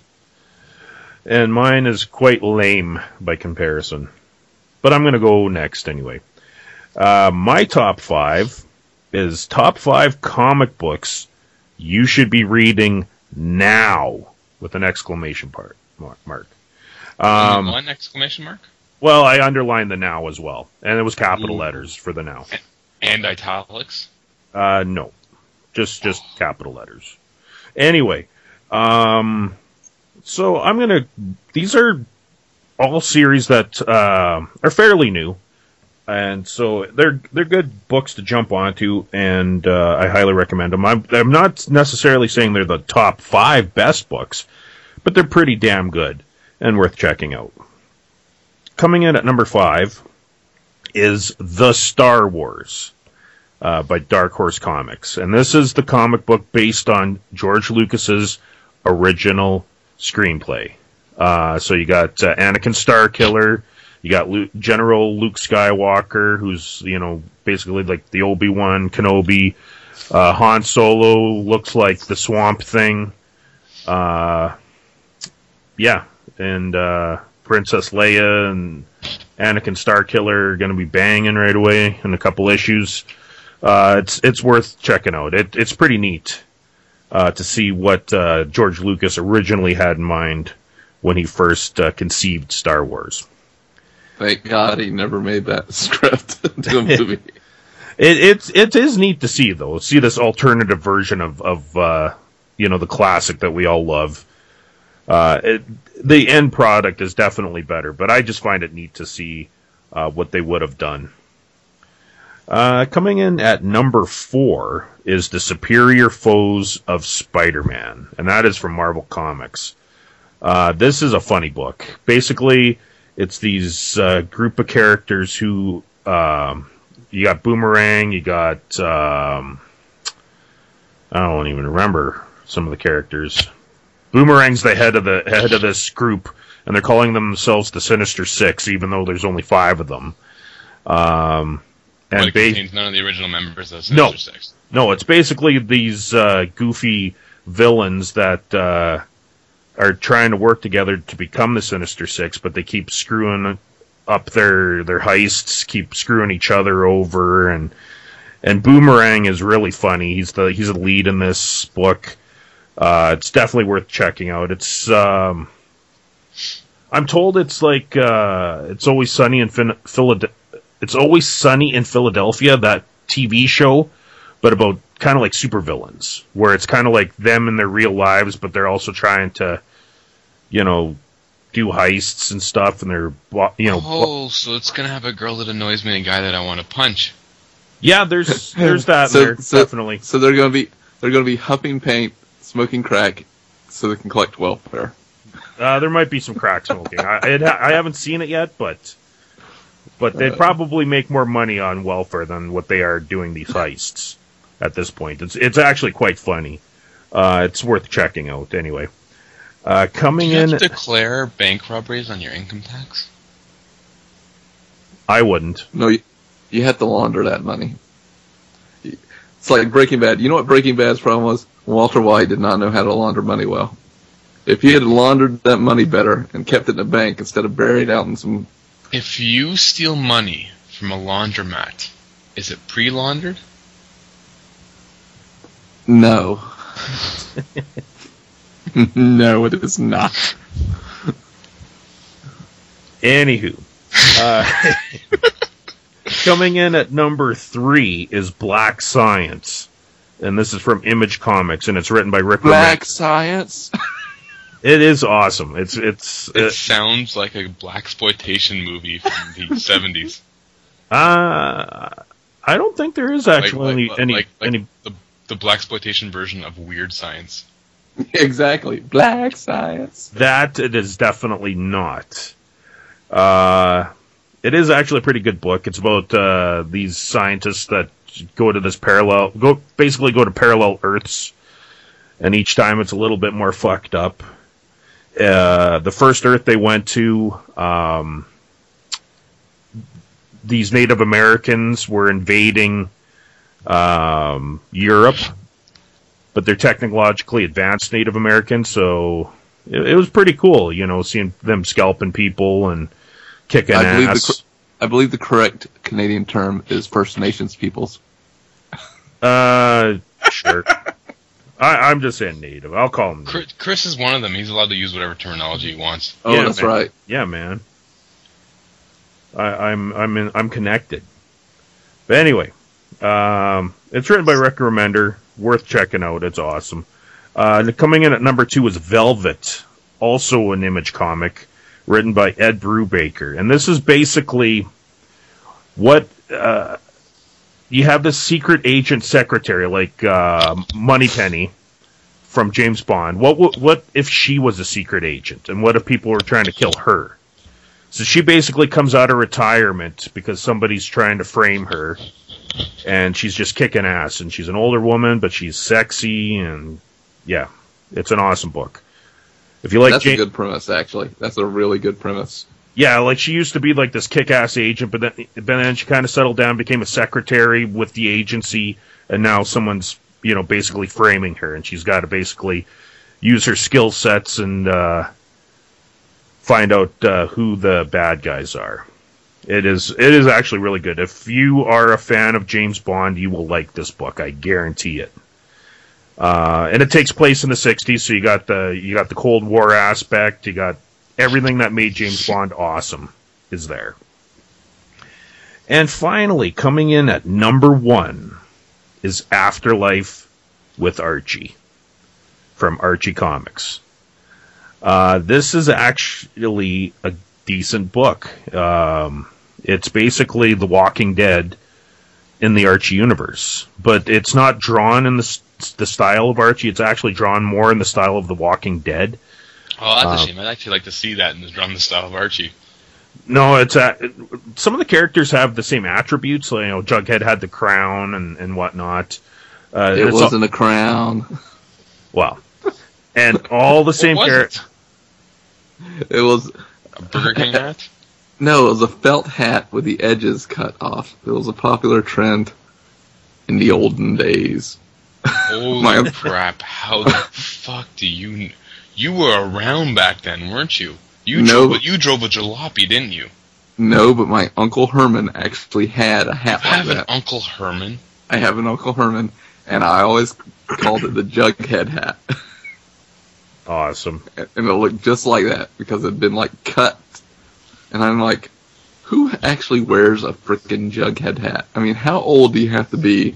And mine is quite lame by comparison. But I'm going to go next anyway. Uh, my top five is top five comic books you should be reading now, with an exclamation part mark. Only Um, one exclamation mark? well, I underlined the now as well, and it was capital Ooh. letters for the now. And italics? Uh, no, just just capital letters. Anyway, um, so I'm gonna. These are all series that uh, are fairly new, and so they're they're good books to jump onto, and uh, I highly recommend them. I'm I'm not necessarily saying they're the top five best books, but they're pretty damn good and worth checking out. Coming in at number five is The Star Wars. Uh, by Dark Horse Comics. And this is the comic book based on George Lucas's original screenplay. Uh, so you got uh, Anakin Starkiller, you got Luke, General Luke Skywalker, who's, you know, basically like the Obi-Wan Kenobi. Uh, Han Solo looks like the Swamp Thing. Uh, yeah, and uh, Princess Leia and Anakin Starkiller are going to be banging right away in a couple issues. Uh, it's it's worth checking out. It, it's pretty neat uh, to see what uh, George Lucas originally had in mind when he first uh, conceived Star Wars. Thank God he never made that script into a movie. It it's it is neat to see though. See this alternative version of of uh, you know the classic that we all love. Uh, it, the end product is definitely better, but I just find it neat to see uh, what they would have done. Uh, coming in at number four is The Superior Foes of Spider-Man, and that is from Marvel Comics. Uh, this is a funny book. Basically, it's these uh, group of characters who, um, you got Boomerang, you got, um, I don't even remember some of the characters. Boomerang's the head of the head of this group, and they're calling themselves the Sinister Six, even though there's only five of them. Um... But And it ba- contains none of the original members of No. Sinister Six. no, it's basically these uh, goofy villains that uh, are trying to work together to become the Sinister Six, but they keep screwing up their their heists, keep screwing each other over, and and Boomerang is really funny. He's the he's the lead in this book. Uh, it's definitely worth checking out. It's um, I'm told it's like uh, It's Always Sunny in fin- Philadelphia. It's Always Sunny in Philadelphia, that T V show, but about kind of like supervillains, where it's kind of like them in their real lives, but they're also trying to, you know, do heists and stuff, and they're, you know, Oh, so it's gonna have a girl that annoys me and a guy that I want to punch. yeah, there's there's that So- in there, so- definitely. So they're gonna be they're gonna be huffing paint, smoking crack, so they can collect welfare. Uh, there might be some crack smoking. I, it ha- I haven't seen it yet, but but they'd probably make more money on welfare than what they are doing these heists at this point. It's it's actually quite funny. Uh, it's worth checking out anyway. Uh, coming Do you in, have to declare bank robberies on your income tax? I wouldn't. No, you, you have to launder that money. It's like Breaking Bad. You know what Breaking Bad's problem was? Walter White did not know how to launder money well. If he had laundered that money better and kept it in a bank instead of buried out in some... If you steal money from a laundromat, is it pre-laundered? No. No, it is not. Anywho. Uh, coming in at number three is Black Science. And this is from Image Comics, and it's written by Rick Black Remender. Science? It is awesome. It's it's It uh, sounds like a blaxploitation movie from the seventies. uh I don't think there is actually like, any like, like any the the blaxploitation version of Weird Science. Exactly. Black Science. that it is definitely not. Uh it is actually a pretty good book. It's about uh these scientists that go to this parallel go basically go to parallel Earths, and each time it's a little bit more fucked up. Uh, the first Earth they went to, um, these Native Americans were invading um, Europe, but they're technologically advanced Native Americans, so it, it was pretty cool, you know, seeing them scalping people and kicking I believe, ass. the, cor- I believe the correct Canadian term is First Nations peoples. Uh, sure. I, I'm just saying Native. I'll call him Native. Chris, Chris is one of them. He's allowed to use whatever terminology he wants. Oh, Yeah, that's man. right. Yeah, man. I, I'm I'm in, I'm connected. But anyway, um, it's written by Rick Remender. Worth checking out. It's awesome. Uh, coming in at number two is Velvet, also an Image comic, written by Ed Brubaker. And this is basically what uh, you have this secret agent secretary like uh, Moneypenny from James Bond. What, what what if she was a secret agent, and what if people were trying to kill her? So she basically comes out of retirement because somebody's trying to frame her, and she's just kicking ass. And she's an older woman, but she's sexy, and yeah, it's an awesome book. If you like, That's Jane- a good premise, actually. That's a really good premise. yeah, like she used to be like this kick-ass agent, but then, but then she kind of settled down, became a secretary with the agency, and now someone's, you know, basically framing her, and she's got to basically use her skill sets and uh, find out uh, who the bad guys are. It is it is actually really good. If you are a fan of James Bond, you will like this book. I guarantee it. Uh, and it takes place in the sixties, so you got the you got the Cold War aspect, you got everything that made James Bond awesome is there. And finally, coming in at number one is Afterlife with Archie from Archie Comics. Uh, this is actually a decent book. Um, it's basically The Walking Dead in the Archie universe, but it's not drawn in the, the style of Archie. It's actually drawn more in the style of The Walking Dead. Oh, that's Um, a shame. I'd actually like to see that in the drum the style of Archie. No, it's uh, some of the characters have the same attributes. Like, you know, Jughead had the crown and, and whatnot. Uh, It it's wasn't all, a crown. well, and all the same What was characters. it? It was A Burger King hat? no, it was a felt hat with the edges cut off. It was a popular trend in the olden days. Holy My- crap! How the fuck do you? kn- You were around back then, weren't you? You No. drove. You drove a jalopy, didn't you? No, but my Uncle Herman actually had a You hat like have an that. Uncle Herman. I have an Uncle Herman, and I always called it the Jughead hat. Awesome. And it looked just like that because it had been like cut. And I'm like, who actually wears a freaking Jughead hat? I mean, how old do you have to be?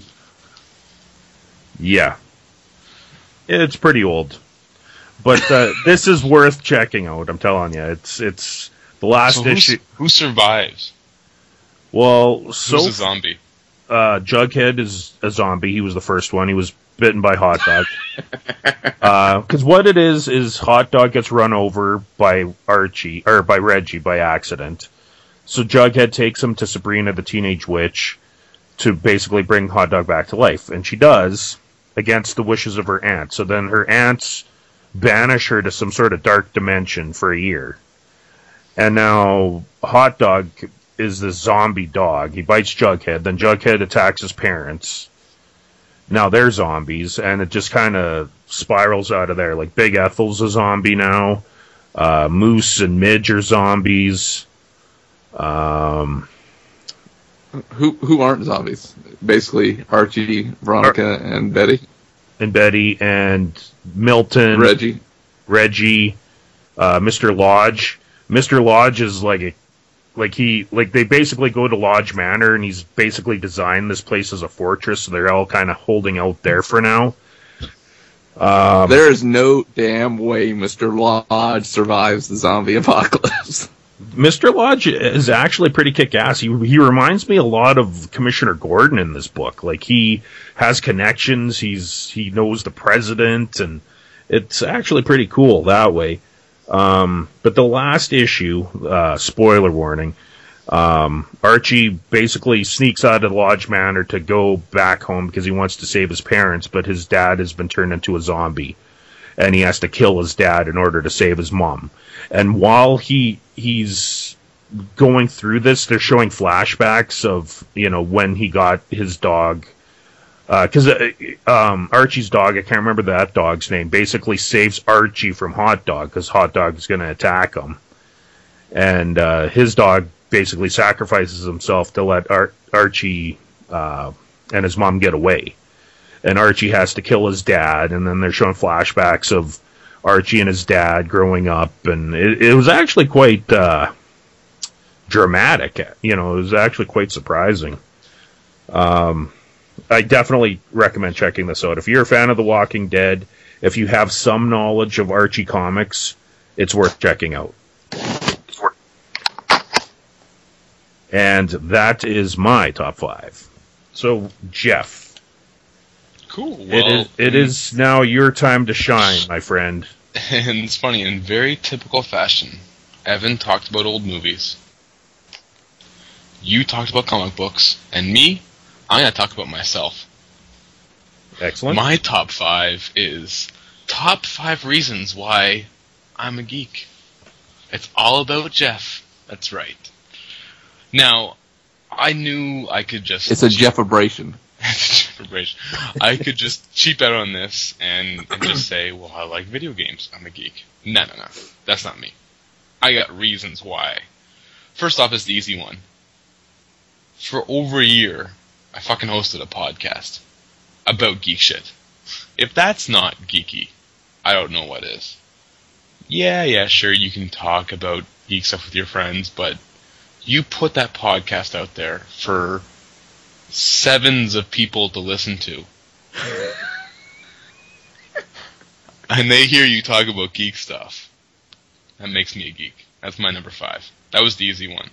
Yeah. It's pretty old. But uh, this is worth checking out, I'm telling you. It's it's the last So who's- issue. who survives? Well, so Who's a zombie? uh, Jughead is a zombie. He was the first one. He was bitten by Hot Dog. Because what it is, is Hot Dog gets run over by Archie, or by Reggie by accident. So Jughead takes him to Sabrina the Teenage Witch to basically bring Hot Dog back to life. And she does. against the wishes of her aunt. So then her aunts banish her to some sort of dark dimension for a year. And now Hot Dog is this zombie dog. He bites Jughead, then Jughead attacks his parents. Now they're zombies, and it just kind of spirals out of there. Like Big Ethel's a zombie now. Uh, Moose and Midge are zombies. Um, who who aren't zombies? Basically, Archie, Veronica, Ar- and Betty. And Betty and Milton. Reggie. Reggie. Uh, Mister Lodge. Mister Lodge is like a Like he, like they basically go to Lodge Manor, and he's basically designed this place as a fortress. So they're all kind of holding out there for now. Um, there is no damn way Mister Lodge survives the zombie apocalypse. Mister Lodge is actually pretty kick-ass. He he reminds me a lot of Commissioner Gordon in this book. Like he has connections. He's he knows the president, and it's actually pretty cool that way. Um, but the last issue, uh, spoiler warning, um, Archie basically sneaks out of Lodge Manor to go back home because he wants to save his parents, but his dad has been turned into a zombie, and he has to kill his dad in order to save his mom. And while he he's going through this, they're showing flashbacks of, you know, when he got his dog. Because uh, um, Archie's dog, I can't remember that dog's name, basically saves Archie from Hot Dog because Hot Dog is going to attack him. And uh, his dog basically sacrifices himself to let Ar- Archie uh, and his mom get away. And Archie has to kill his dad, and then they're showing flashbacks of Archie and his dad growing up. And it, it was actually quite uh, dramatic. You know, it was actually quite surprising. Um... I definitely recommend checking this out. If you're a fan of The Walking Dead, if you have some knowledge of Archie comics, it's worth checking out. And that is my top five. So, Jeff. Cool. Well, it is, it is now your time to shine, my friend. And it's funny, in very typical fashion, Evan talked about old movies. You talked about comic books. And me, I'm going to talk about myself. Excellent. My top five is top five reasons why I'm a geek. It's all about Jeff. That's right. Now, I knew I could just... It's a Jeff-abration. It's a Jeff-abration. I could just cheap out on this and, and just say, well, I like video games. I'm a geek. No, no, no. That's not me. I got reasons why. First off is the easy one. For over a year, I fucking hosted a podcast about geek shit. If that's not geeky, I don't know what is. Yeah, yeah, sure, you can talk about geek stuff with your friends, but you put that podcast out there for sevens of people to listen to. And they hear you talk about geek stuff. That makes me a geek. That's my number five. That was the easy one.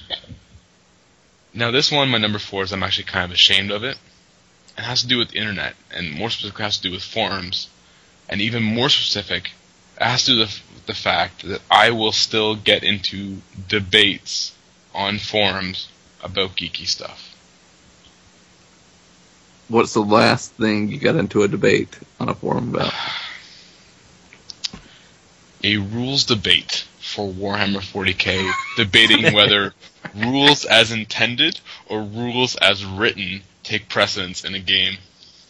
Now this one, my number four, is I'm actually kind of ashamed of it. It has to do with the internet, and more specifically, it has to do with forums. And even more specific, it has to do with the fact that I will still get into debates on forums about geeky stuff. What's the last thing you got into a debate on a forum about? A rules debate for Warhammer forty K, debating whether rules as intended or rules as written take precedence in a game.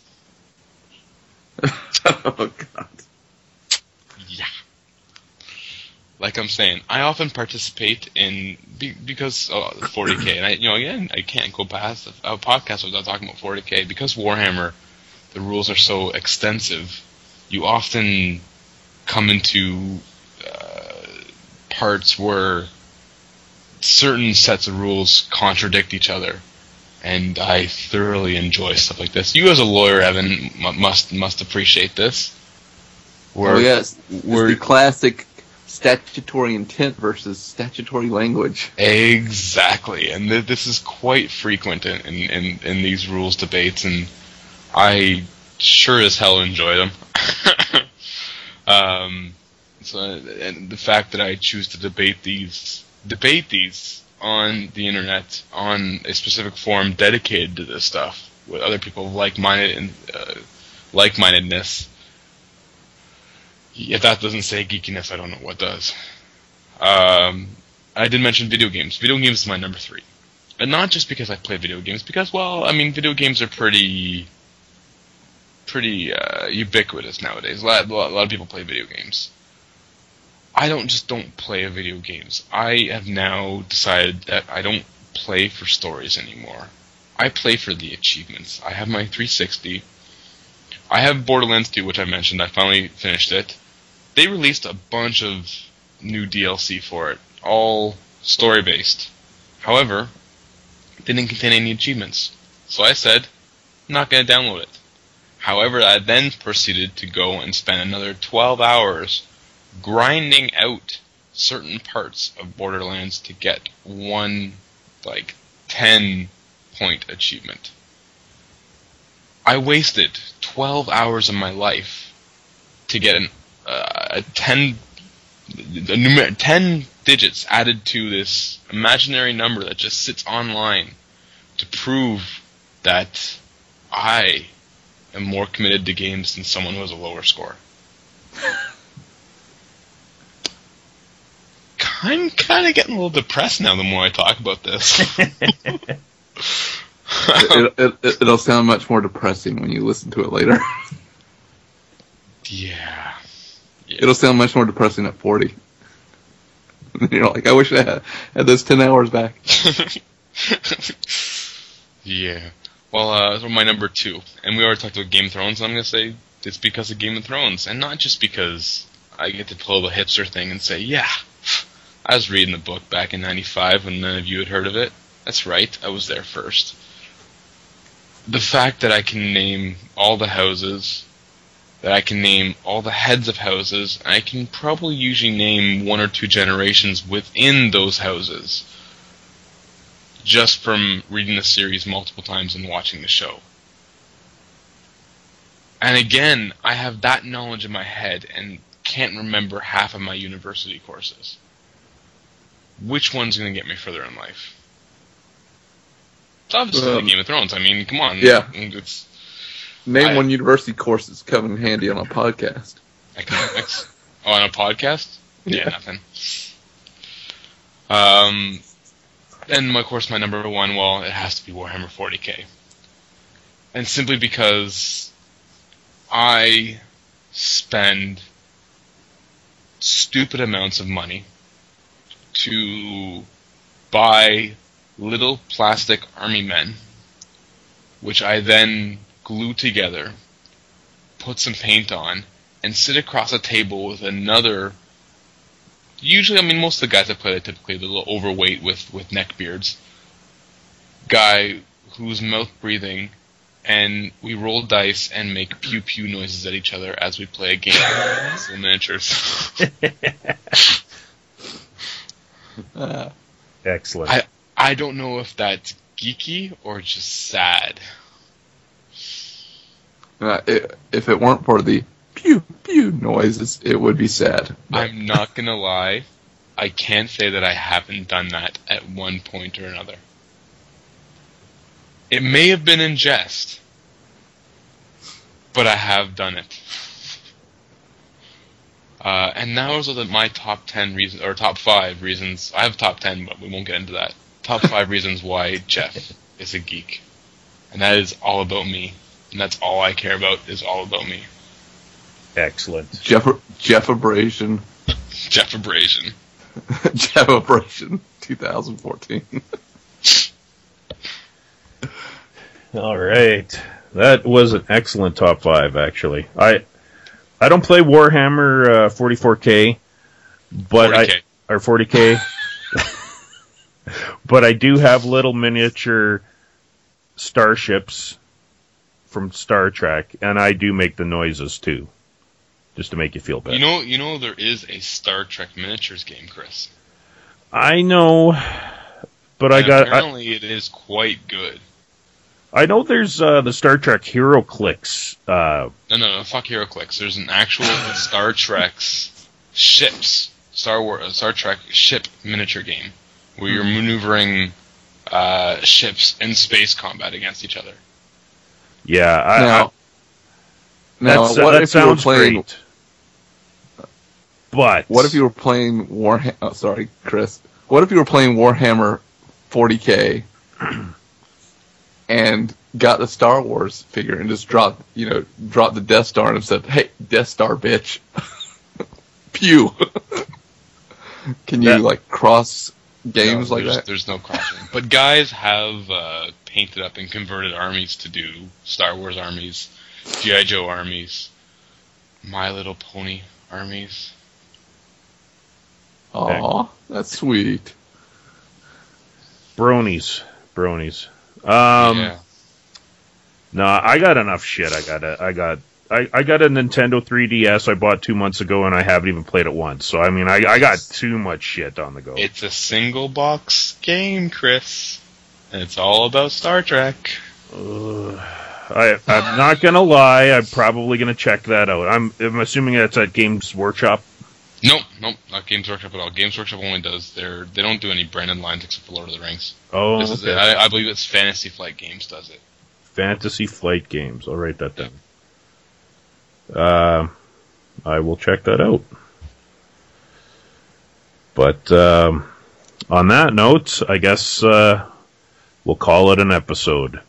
Oh, God. Yeah. Like I'm saying, I often participate in, be, because uh, forty K, and I, you know, again, I can't go past a, a podcast without talking about forty K. Because Warhammer, the rules are so extensive, you often come into uh, parts where certain sets of rules contradict each other, and I thoroughly enjoy stuff like this. You, as a lawyer, Evan, m- must must appreciate this. Where, oh yes, where the classic statutory intent versus statutory language. Exactly, and th- this is quite frequent in, in, in, in these rules debates, and I sure as hell enjoy them. um, so, and the fact that I choose to debate these debate these on the internet, on a specific forum dedicated to this stuff, with other people like-minded and uh, like-mindedness. If that doesn't say geekiness, I don't know what does. Um, I did mention video games. Video games is my number three. And not just because I play video games, because, well, I mean, video games are pretty, pretty uh, ubiquitous nowadays. A lot, a lot of people play video games. I don't just don't play video games. I have now decided that I don't play for stories anymore. I play for the achievements. I have my three sixty. I have Borderlands two, which I mentioned. I finally finished it. They released a bunch of new D L C for it, all story-based. However, it didn't contain any achievements. So I said, I'm not going to download it. However, I then proceeded to go and spend another twelve hours grinding out certain parts of Borderlands to get one, like, ten-point achievement. I wasted twelve hours of my life to get an, uh, a ten, a numer- ten digits added to this imaginary number that just sits online to prove that I am more committed to games than someone who has a lower score. I'm kind of getting a little depressed now the more I talk about this. it, it, it, it'll sound much more depressing when you listen to it later. Yeah. yeah. It'll sound much more depressing at forty. You're like, I wish I had, had those ten hours back. Yeah. Well, uh, so my number two. And we already talked about Game of Thrones, and I'm going to say it's because of Game of Thrones. And not just because I get to pull the hipster thing and say, yeah, I was reading the book back in ninety-five when none of you had heard of it. That's right, I was there first. The fact that I can name all the houses, that I can name all the heads of houses, and I can probably usually name one or two generations within those houses, just from reading the series multiple times and watching the show. And again, I have that knowledge in my head and can't remember half of my university courses. Which one's going to get me further in life? It's obviously um, Game of Thrones. I mean, come on. Yeah. It's, Name I, one university course that's coming in handy on a podcast. Economics? Oh, on a podcast? Yeah, yeah. nothing. Um, and my course, my number one, well, it has to be Warhammer forty K. And simply because I spend stupid amounts of money to buy little plastic army men, which I then glue together, put some paint on, and sit across a table with another. Usually, I mean, most of the guys I play are typically a little overweight with, with neck beards. Guy who's mouth breathing, and we roll dice and make pew pew noises at each other as we play a game of miniatures. uh, Excellent. I I don't know if that's geeky or just sad. uh, it, if it weren't for the pew pew noises, it would be sad. I'm not gonna lie, I can't say that I haven't done that at one point or another. It may have been in jest, but I have done it. Uh, and now those are my top ten reasons, or top five reasons. I have top ten, but we won't get into that. Top five reasons why Jeff is a geek. And that is all about me. And that's all I care about, is all about me. Excellent. Jeff Jeff Abrasion. Jeff Abrasion. Jeff Abrasion, twenty fourteen. All right. That was an excellent top five, actually. I I don't play Warhammer uh, forty-four K, but forty K. I or forty K. But I do have little miniature starships from Star Trek, and I do make the noises too, just to make you feel better. You know, you know, there is a Star Trek miniatures game, Chris. I know, but and I got. Apparently, I, it is quite good. I know there's uh, the Star Trek Hero Clicks. Uh, No, no, no, fuck HeroClix. There's an actual Star Trek's ships, Star Wars, Star Trek ship miniature game where you're maneuvering uh, ships in space combat against each other. Yeah, I, now, Now, That's, what that if you were sounds playing? great. But What if you were playing Warhammer? Oh, sorry, Chris. What if you were playing Warhammer forty K and got the Star Wars figure and just dropped, you know, dropped the Death Star and said, "Hey, Death Star, bitch." Pew. Can you That- like cross games No, like there's, that? There's no crossing. But guys have uh, painted up and converted armies to do Star Wars armies, G I. Joe armies, My Little Pony armies. Aw, that's sweet. bronies, bronies. Um, yeah. No, I got enough shit. I got a, I got, I, I got a Nintendo three D S I bought two months ago, and I haven't even played it once. So I mean, I, I got too much shit on the go. It's a single box game, Chris. And it's all about Star Trek. Uh, I, I'm not gonna lie. I'm probably gonna check that out. I'm, I'm assuming that's at Games Workshop. Nope, nope, not Games Workshop at all. Games Workshop only does their. They don't do any branded lines except for Lord of the Rings. Oh, This is okay. it. I, I believe it's Fantasy Flight Games does it. Fantasy Flight Games. I'll write that down. Uh, I will check that out. But um, on that note, I guess uh, we'll call it an episode.